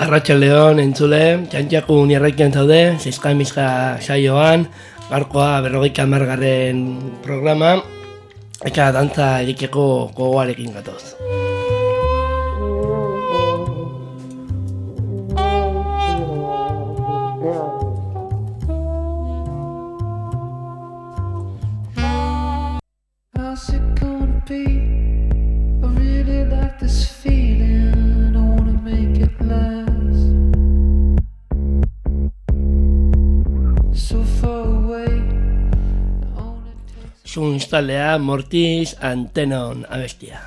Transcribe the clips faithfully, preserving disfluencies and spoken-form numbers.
Arratsaldeon entzule, txantxakun irraikian zaude, zizka mizka saioan, gaurkoa berrogeita hamargarren programa, eta dantza egiteko gogoarekin gatoz. Zun installea Mortis Antenon abestia.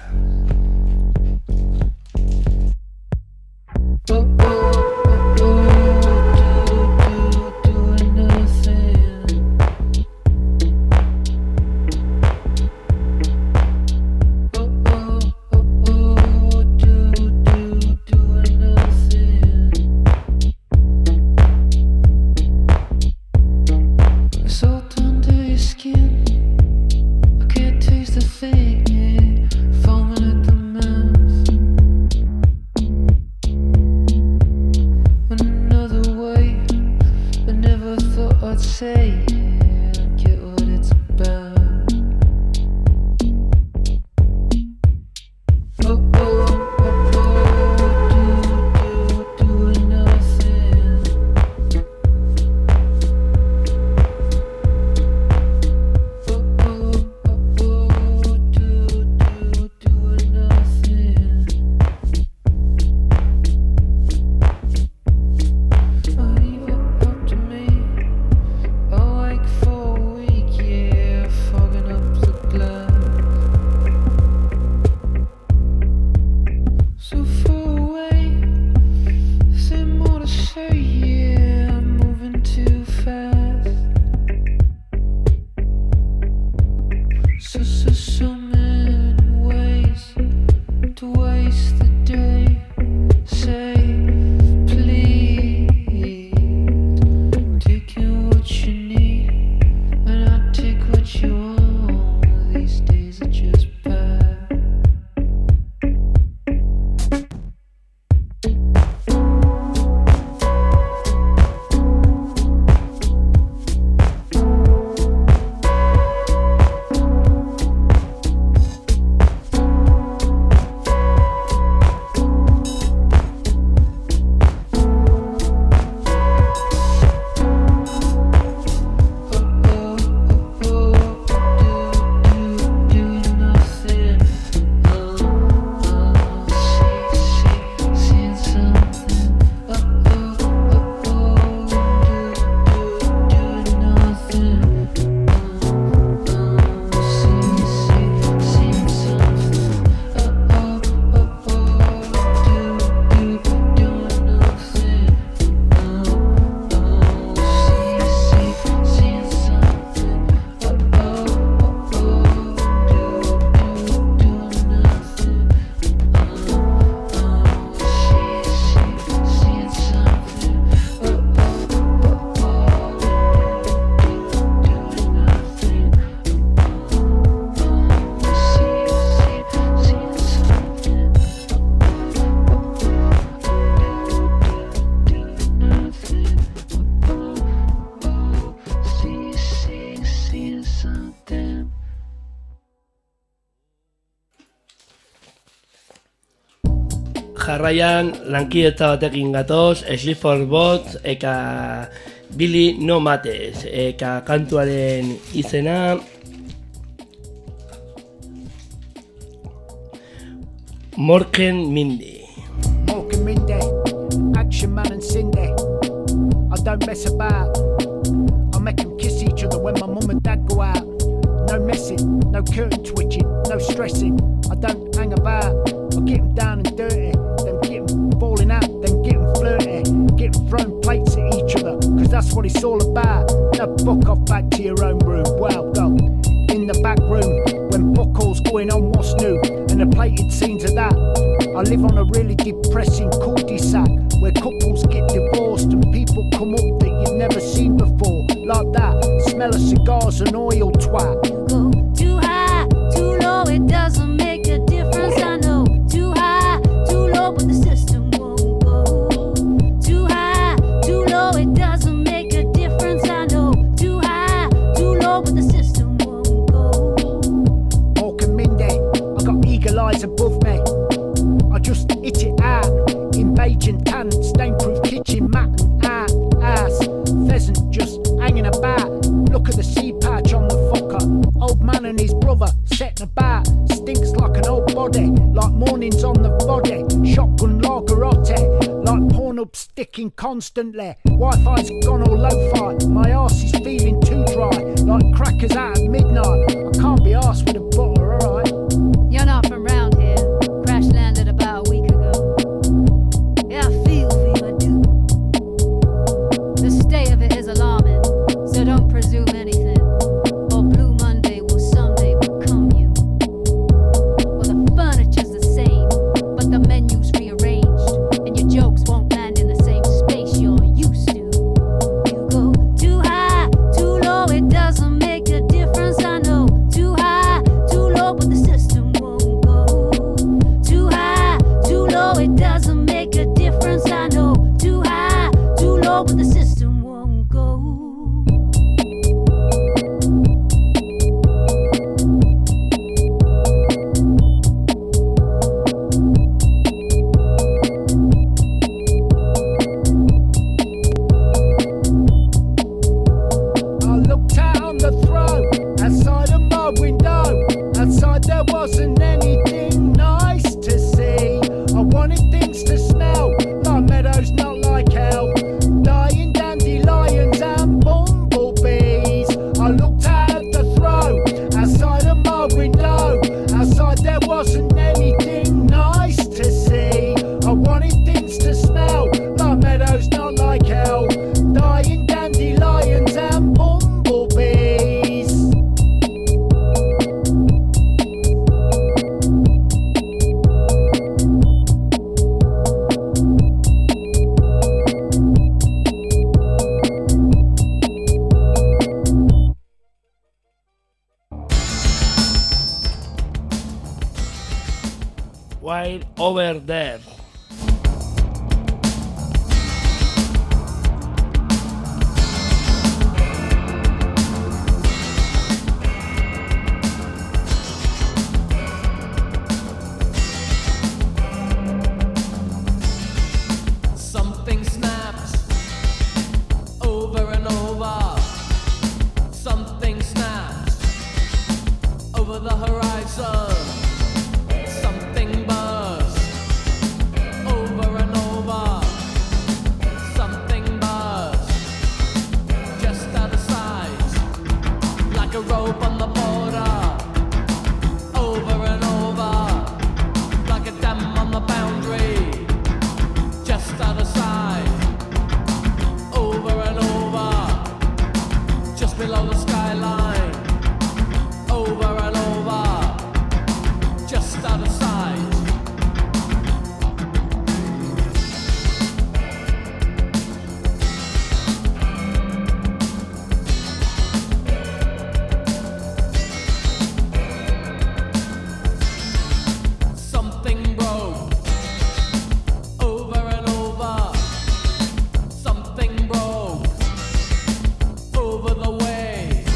Jarraian lankidetza batekin gatoz, Sleep for Bots eka Billy No Mates eka kantuaren izena Morken Mindy. Morken Mindy, Action Man and Cindy. I don't mess about. I make them kiss each other when my mum and dad go out. No messing, no curtain twitching, no stressing. I don't hang about. I get them down and dirty. Falling out, then getting flirty, getting thrown plates at each other, cause that's what it's all about. Now fuck off back to your own room. Well, go in the back room when buckles going on what's new, and the plated scenes of that. I live on a really depressing cul-de-sac where couples get divorced and people come up that you've never seen before, like that. Smell of cigars and oil twat. You go too high, too low, it doesn't make a difference. I know too high, too low, but the system won't go. Look at the sea patch on the Fokker. Old man and his brother setting about. Stinks like an old body, like mornings on the body. Shotgun lagerotte, like Pornhub sticking constantly. Wi-Fi's gone all lo-fi. My arse is feeling too dry, like crackers out at midnight. I can't be arsed with a butter, alright. You're not from round here. Crash landed about a week ago. Yeah, I feel for you, I do. The state of it is alarming, so don't presume anything. Or Blue Monday will someday become you. Well, the furniture's the same, but the menu's rearranged, and your jokes won't land in the same space you're used to. You go too high, too low, it doesn't make a difference, I know. Too high, too low, but the system won't go. Too high, too low, it doesn't make a difference, I know. Too high, too low, but the system won't go. I looked out on the throne, outside of my window. Outside there wasn't anything nice to see. I wanted things to smell like meadows, not like hell. Dying dandelions and bumblebees. I looked out at the throne, outside of my window. Outside there wasn't anything nice to see. I wanted things to smell like meadows, not like hell. Dying dandelions and bumblebees. While over there. Something snaps over and over. Something snaps over the horizon. Something bursts over and over. Something bursts just out of sight, like a rope on the border. Over and over, like a dam on the boundary. Just out of sight, over and over, just below the skyline, over and over, just out of sight. Something broke over and over. Something broke over the way.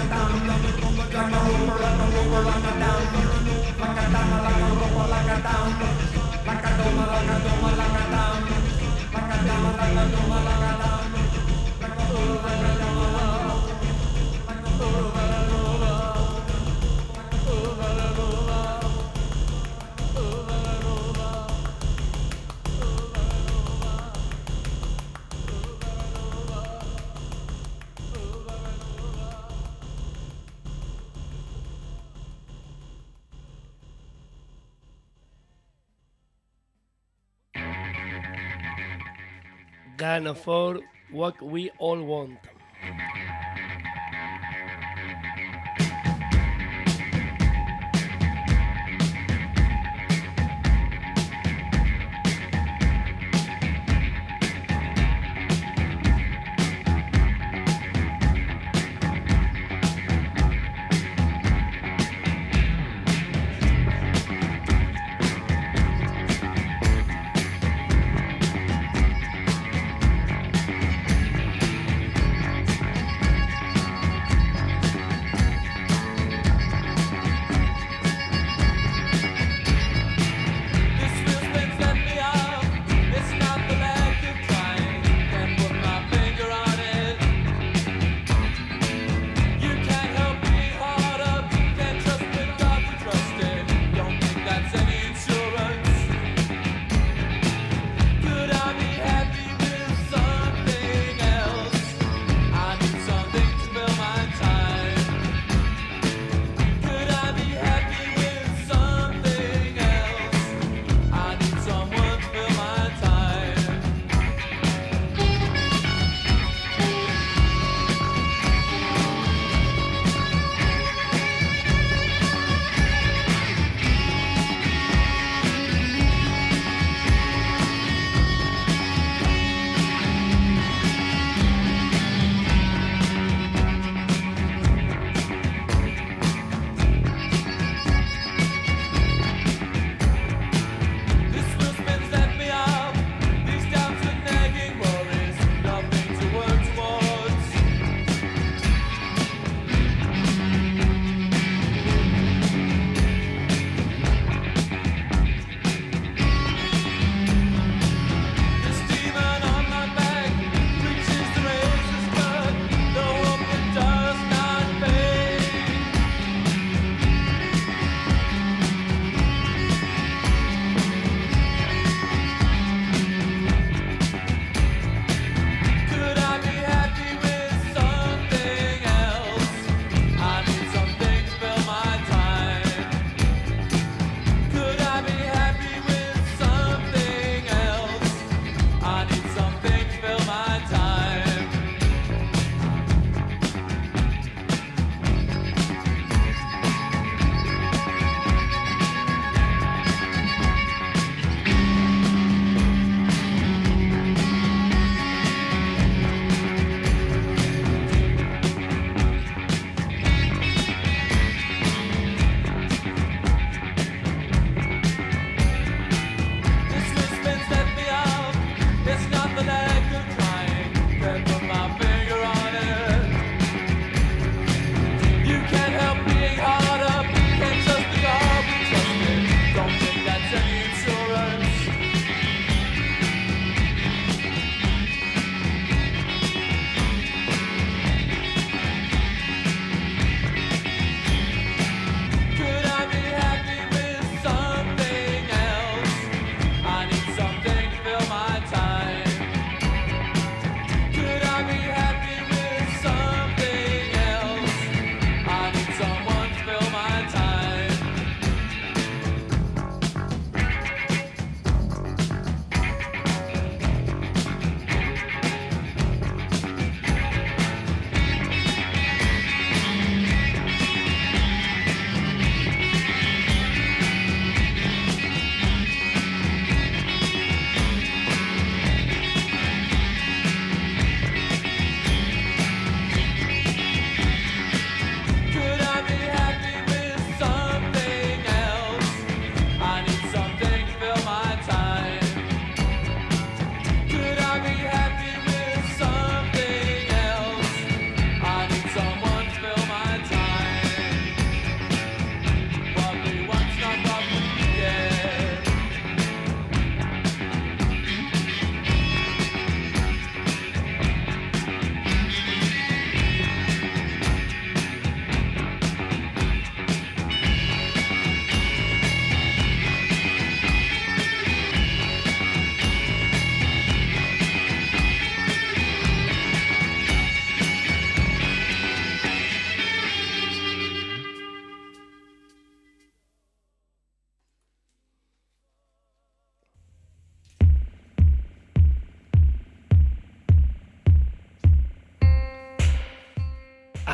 Can afford what we all want.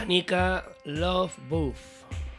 Anika Love Booth.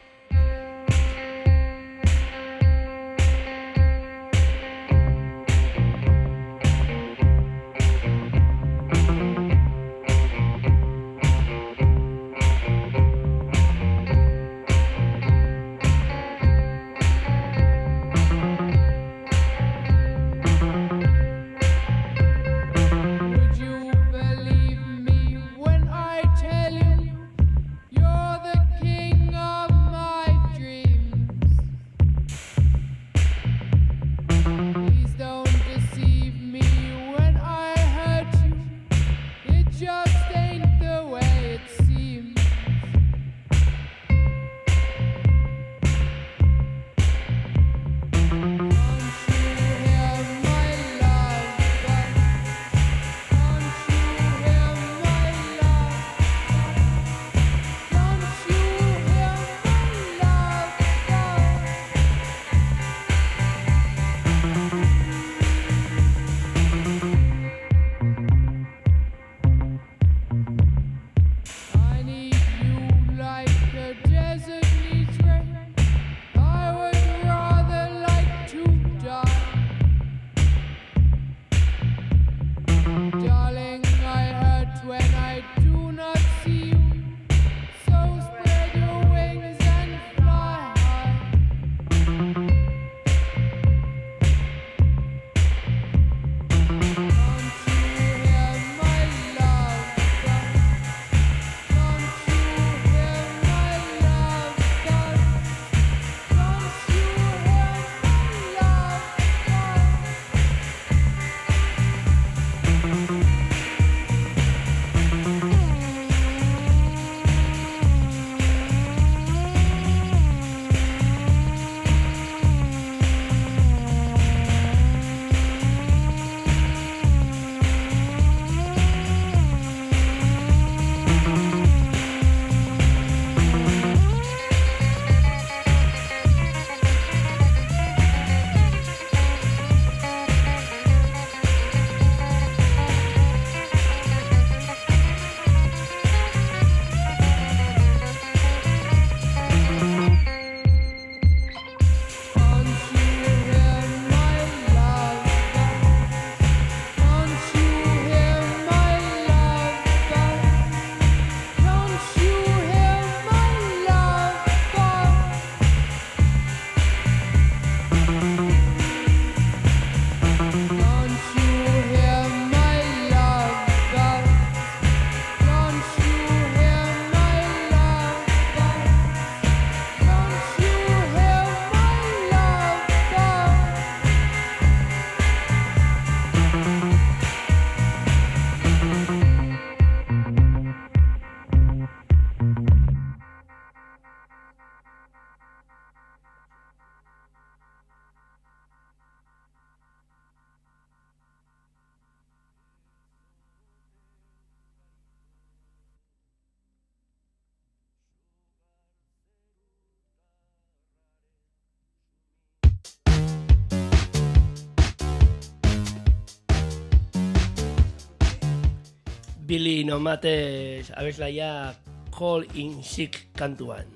Billy Nomates abeslaia Call in Sick kantuan.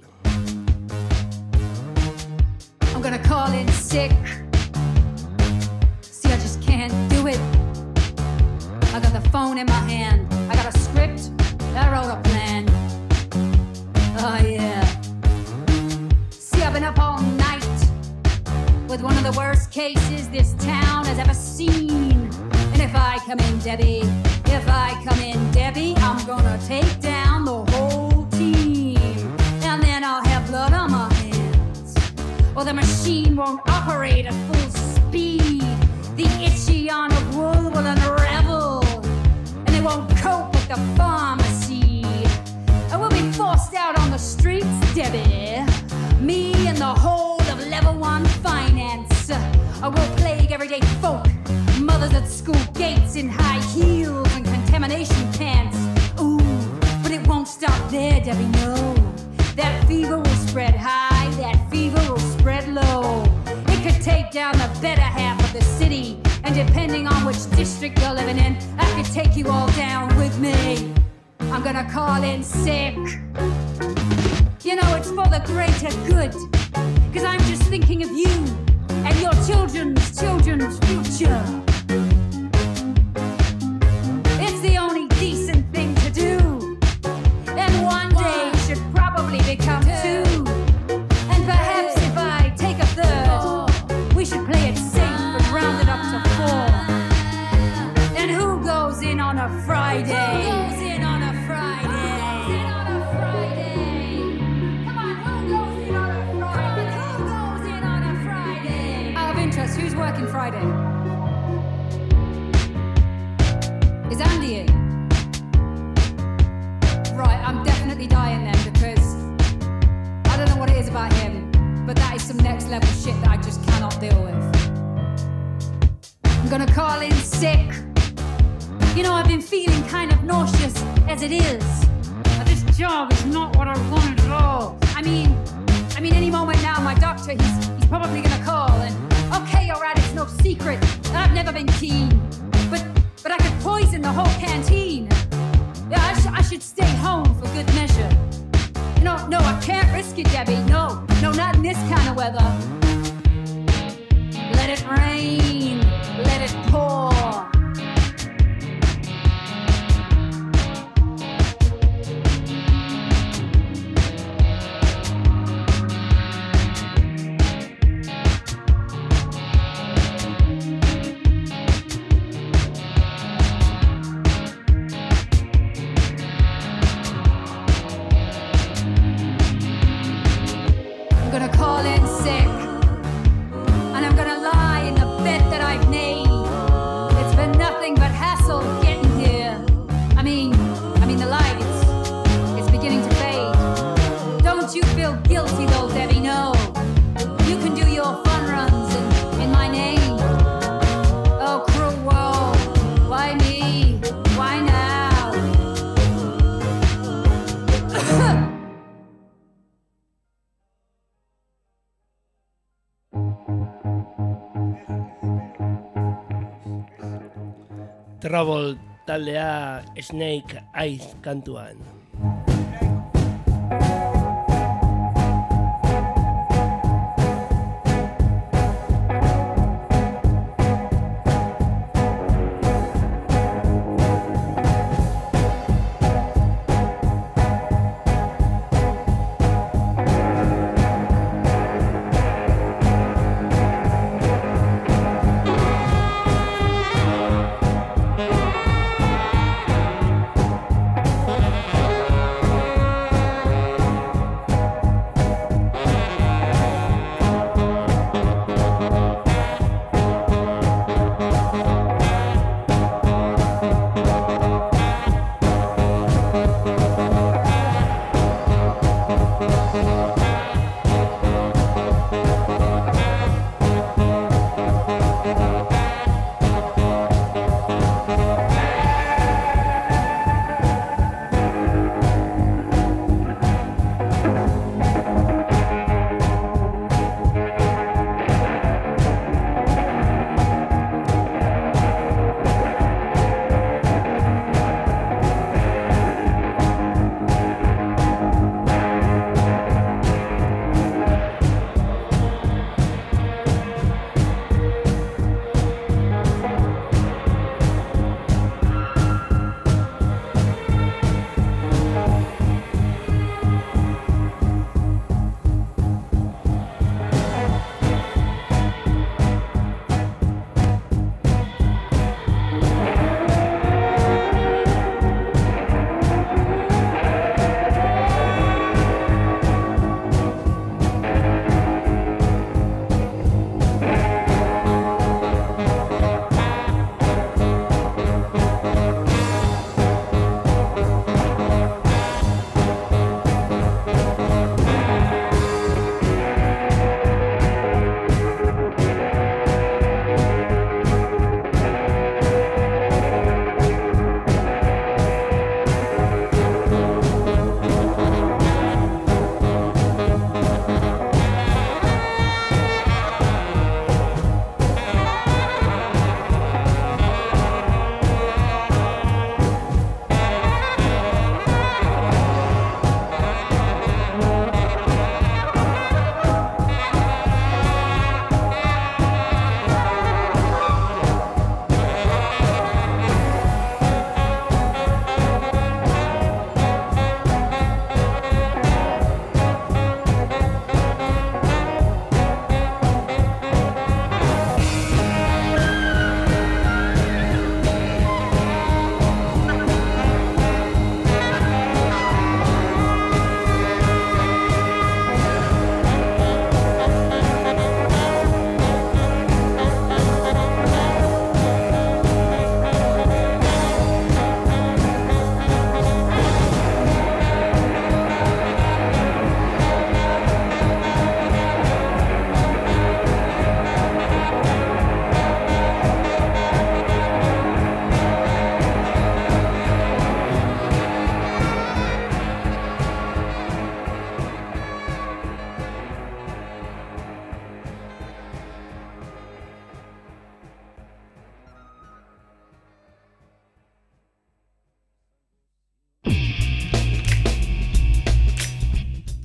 I'm gonna call in sick. See, I just can't do it. I got the phone in my hand. I got a script. I wrote a plan. Oh yeah. See, I've been up all night with one of the worst cases this town has ever seen. And if I come in, Debbie, if I come in, Debbie, I'm gonna take down the whole team. And then I'll have blood on my hands, or the machine won't operate at full speed. The itchy yarn of wool will unravel, and they won't cope with the pharmacy. I will be forced out on the streets, Debbie. Me and the whole of level one finance. I will plague everyday folk, mothers at school gates in high heels and contamination pants. Ooh, but it won't stop there, Debbie, no. That fever will spread high, that fever will spread low. It could take down the better half of the city, and depending on which district you're living in, I could take you all down with me. I'm gonna call in sick. You know, it's for the greater good. Cause I'm just thinking of you and your children's children's future. It's the only decent thing to do. And one day should probably become two. And perhaps if I take a third, we should play it safe and round it up to four. And who goes in on a Friday? Who goes in on a Friday? Who goes in on a Friday? Come on, who goes in on a Friday? Come on, who goes in on a Friday? Out of interest, who's working Friday? Is Andy in? Right, I'm definitely dying then because I don't know what it is about him, but that is some next level shit that I just cannot deal with. I'm gonna call in sick. You know, I've been feeling kind of nauseous as it is. But this job is not what I wanted at all. I mean, I mean, any moment now, my doctor, he's, he's probably gonna call and, okay, all right, it's no secret. I've never been keen, but but I could poison the whole canteen. Yeah, I, sh- I should stay home for good measure. No, no, I can't risk it, Debbie. No, no, not in this kind of weather. Let it rain, let it pour. I'm gonna call in sick, and I'm gonna lie in the bed that I've made. It's been nothing but hassle getting here. I mean, I mean the light, it's, it's beginning to fade. Don't you feel guilty though, Debbie, no. You can do your fun runs in, in my name. Oh, cruel world, why me? Why now? Trouble taldea Snake Eyes kantuan. Thank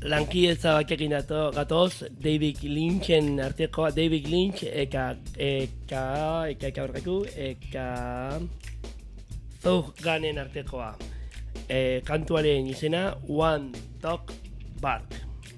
lankidetza batekin dato- gatoz, David Lynchen artekoa, David Lynch, eka, eka, eka, eka horreku, eka, Zouganen artekoa. E, kantuaren izena, One Dog Bark.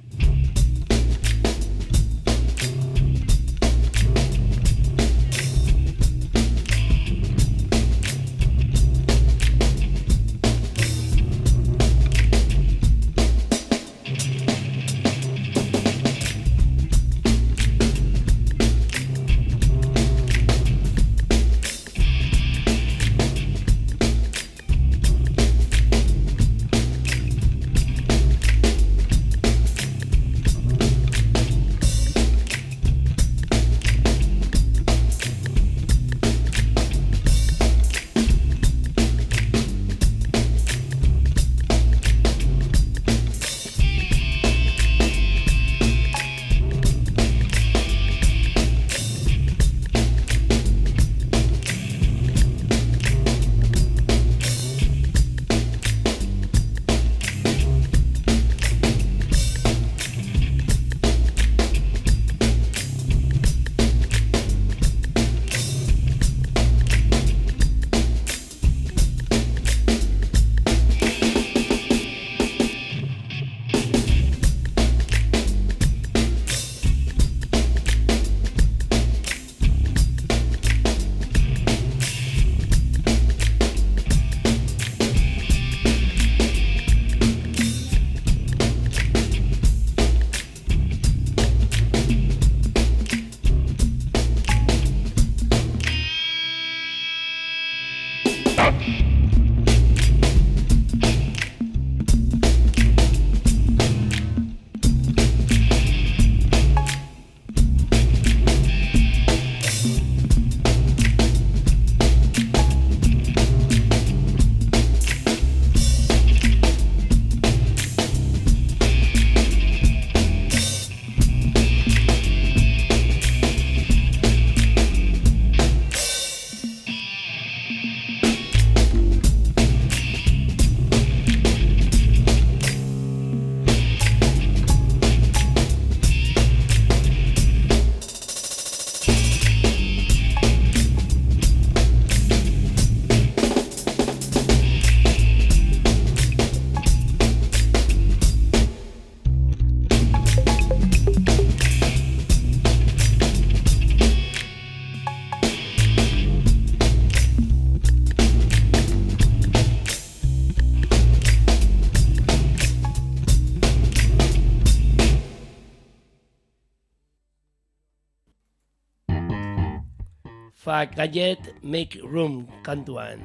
Fuck Gadget, Make Room kantuan.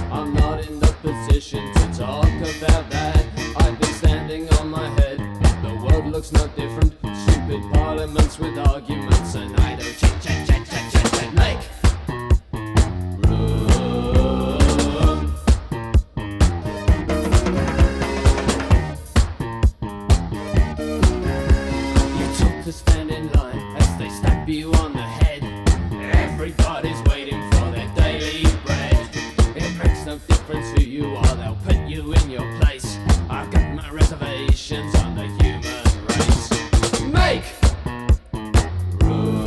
Position to talk about that. I've been standing on my head, the looks no different. Stupid parliaments with arguments and idle chit chat chat chat chat chat. Make room. You took to stand in line as they slap you on the head. Everybody's waiting for their daily bread. It makes no difference who you are, they'll put you in your place. I've got my reservations on the human race. Make room.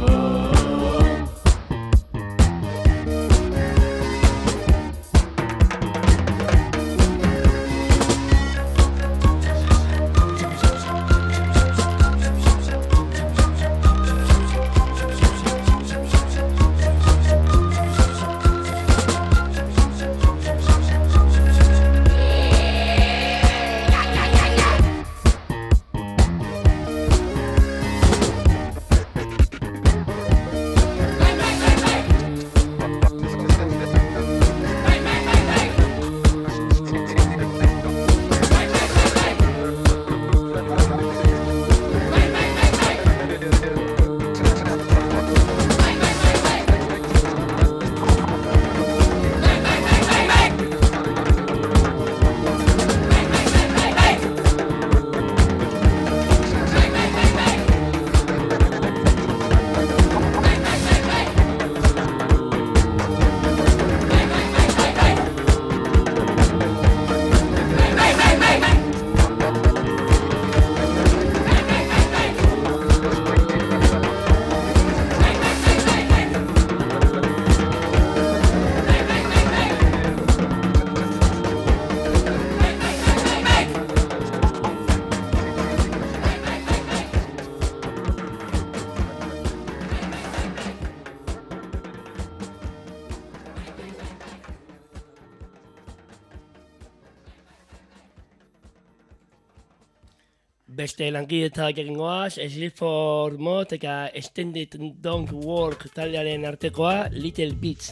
Beste lankidetzak egin goaz, Sleep for Mod eta Extended Don't Work taldearen artekoa Little Beats.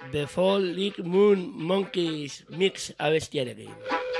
The Fall League Moon Monkeys Mix abestiarekin.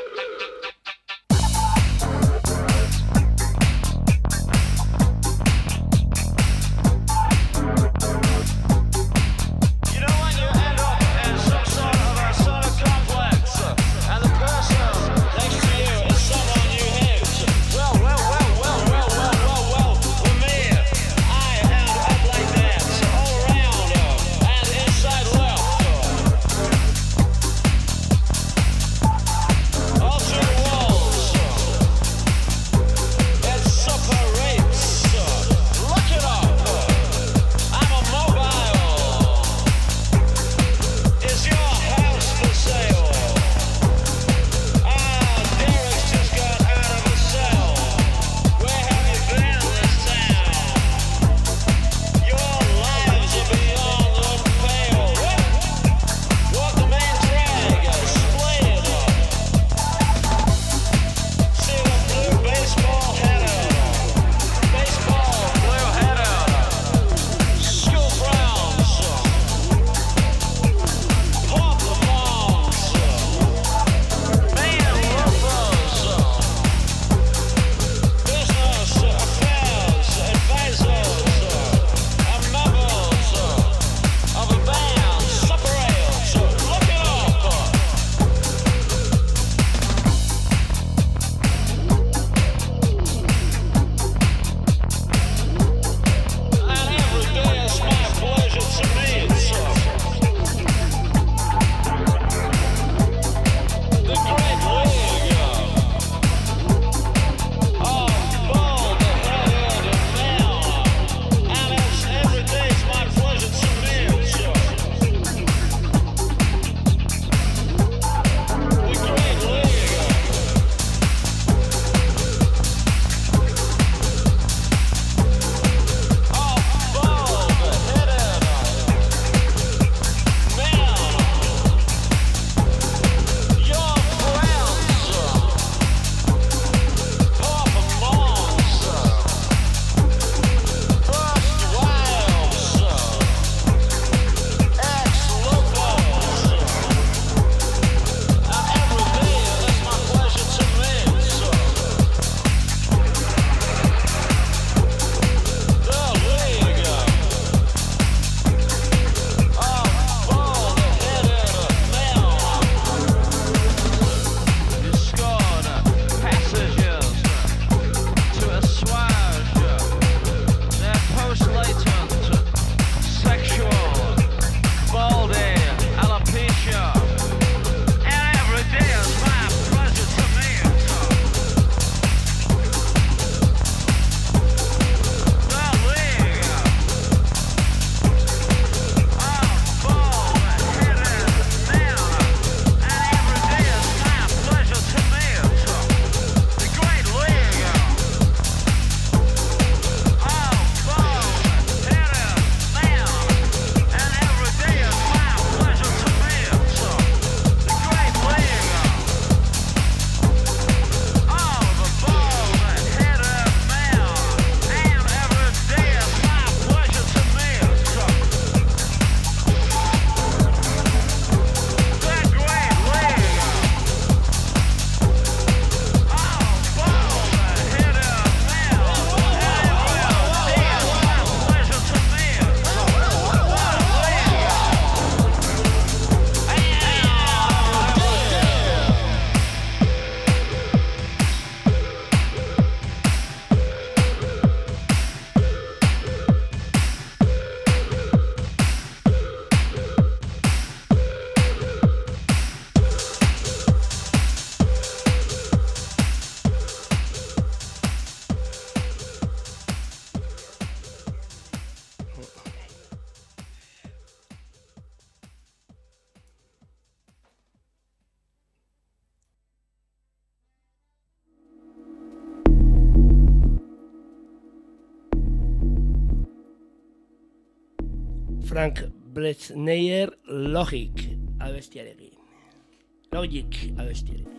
Frank Bretschneider Logic abestiarekin. Logic abestiarekin.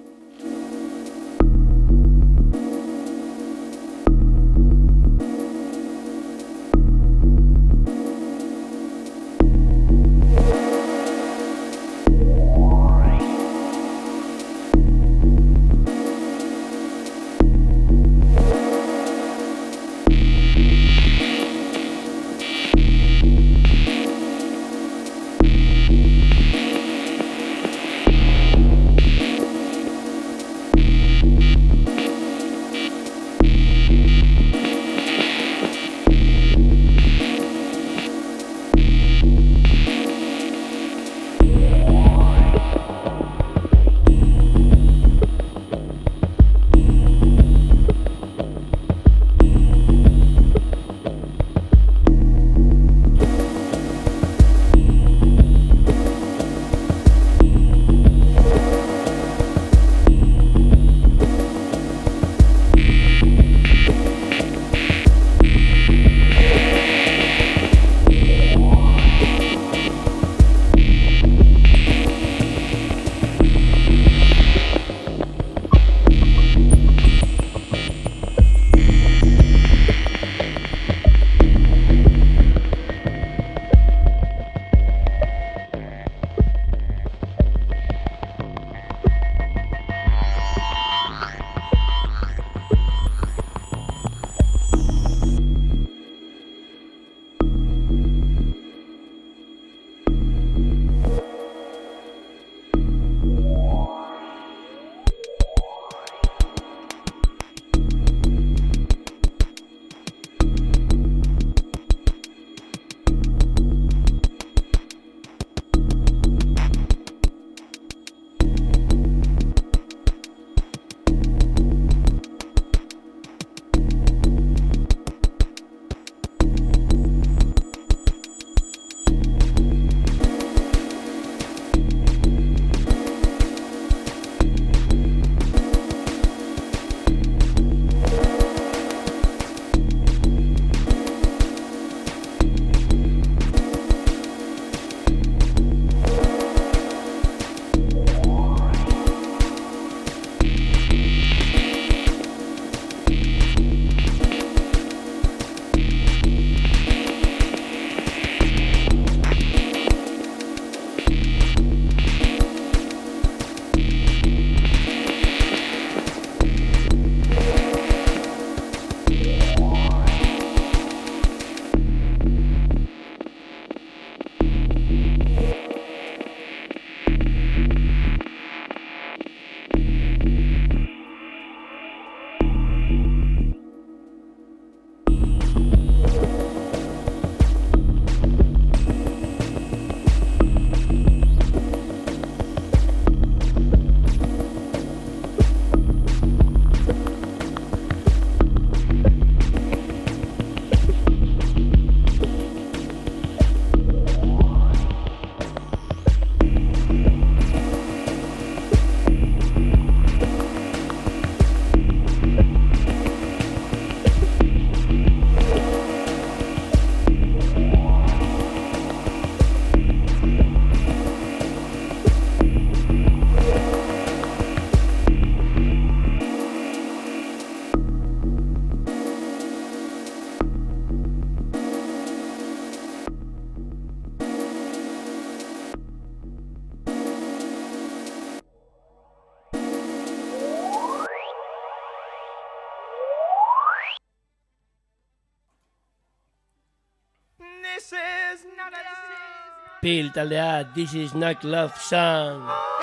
Pil taldea, This is not love song.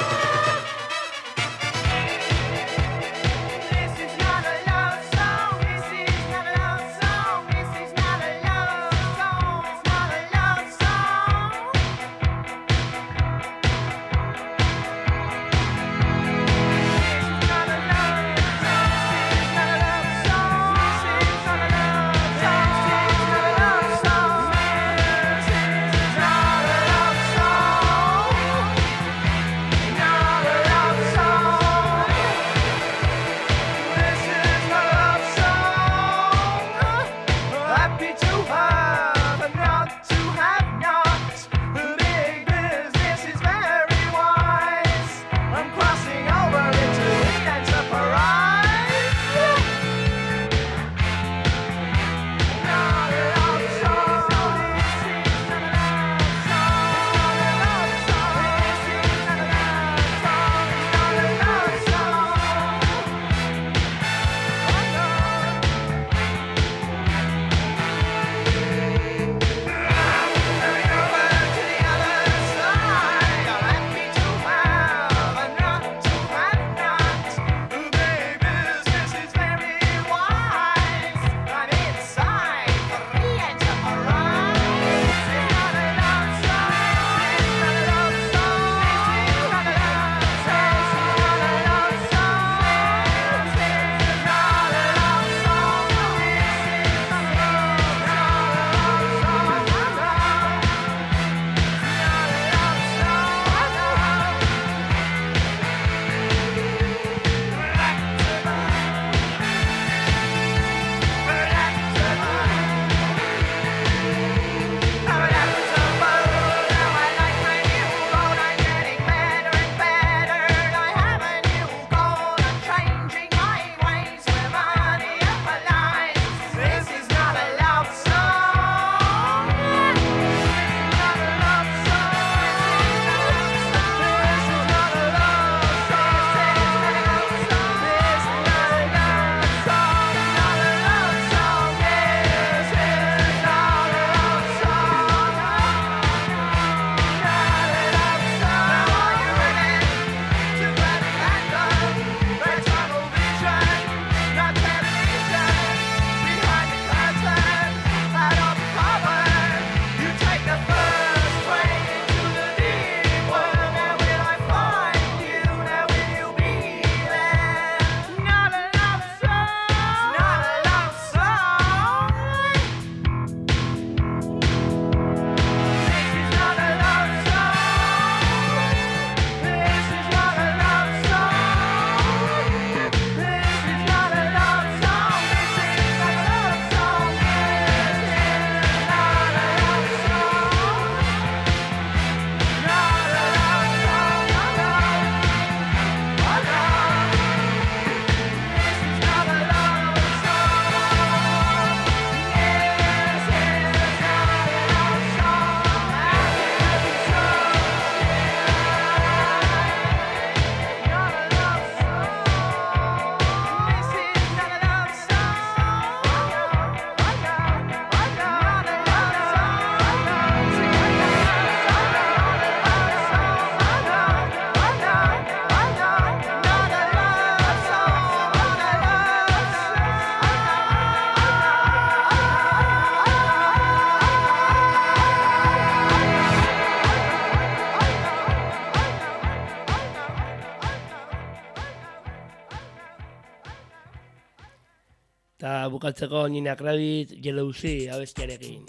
Eta bukatzeko Nina Kravitz, Yellow Sea abestiarekin.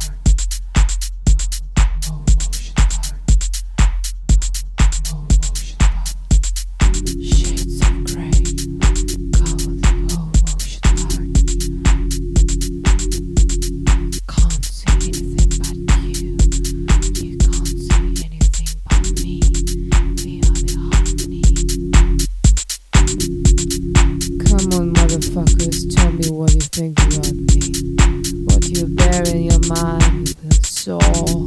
Motion. Come on, motherfuckers, tell me what you think about me. What you bear in your mind, your soul.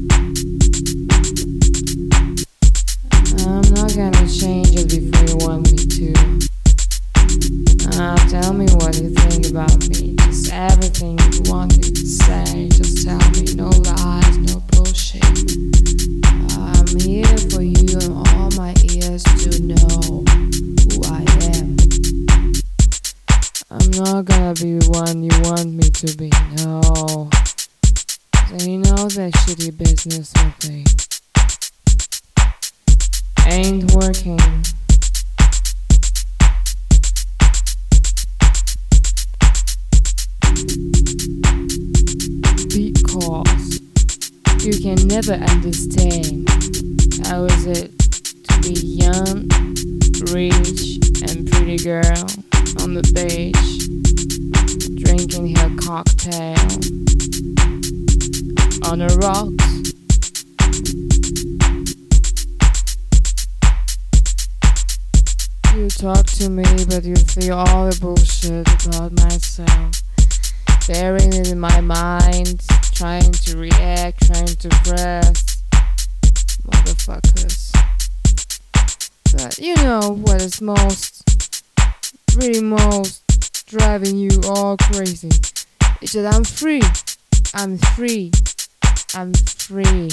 I'm not gonna change it before you want me to. Uh, tell me what you think about me. Just everything you want me to say. Just tell me, no lies, no bullshit. Uh, I'm here for you and all my ears to know who I am. I'm not gonna be the one you want me to be, no. So you know that shitty business with me ain't working. Because you can never understand how is it to be young, rich, and pretty girl on the beach, drinking her cocktail on the rocks. You talk to me, but you feel all the bullshit about myself, burying it in my mind, trying to react, trying to press, motherfuckers. But you know what is most, really most driving you all crazy? It's that I'm free. I'm free. I'm free.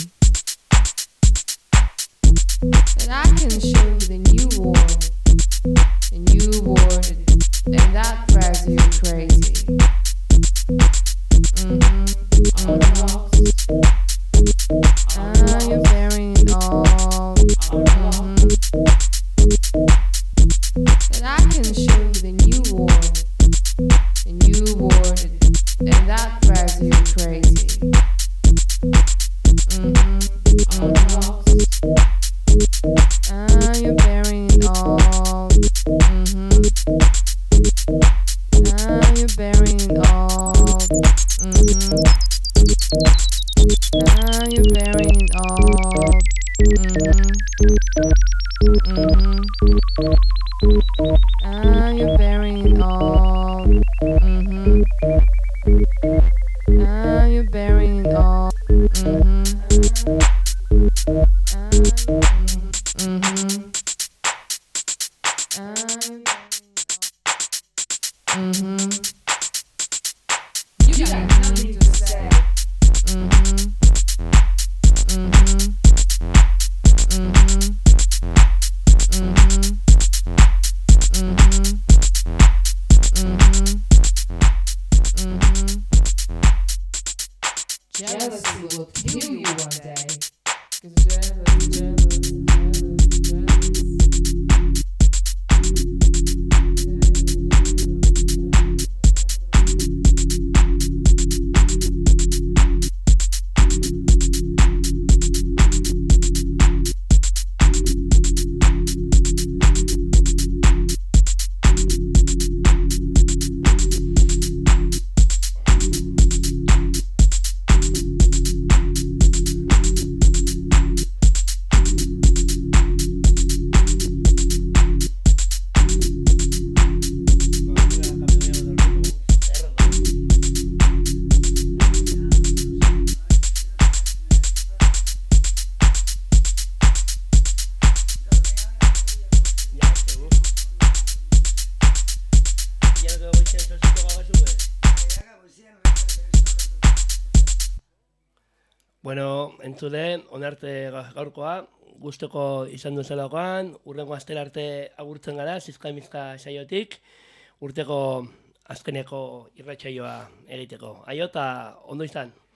And I can show you the new world. The new world. And that drives you crazy. Mm-hmm. Mm-hmm. Ah, you're bearing it all. Mm-hmm. And I can show you the new world. The new world. And that drives you crazy. Mm-hmm. Mm-hmm. Ah, you're bearing it all. Mm-hmm. Ah, you're bearing it all. Mm-hmm. Ah, you're bearing it all. Mm-hmm. Mm-hmm. Ah, you're bearing it all. Mm-hmm. Ah, you're bearing it all. Mm-hmm. Ah, mm-hmm. Ah, mm-hmm. You got nothing to say. Mm-hmm. Mm-hmm. Mm-hmm. Mm-hmm. Mm-hmm. Mm-hmm. Mm-hmm. Jealousy will kill you one day. 'Cause jealous, jealous, jealous, jealous. Bueno, entzule, onarte gaurkoa, gusteko izan duzelakoan, urrengo astera arte agurtzen gara, zizka-mizka saiotik, urteko azkeneko irratsaioa egiteko. Aio eta ondo izan!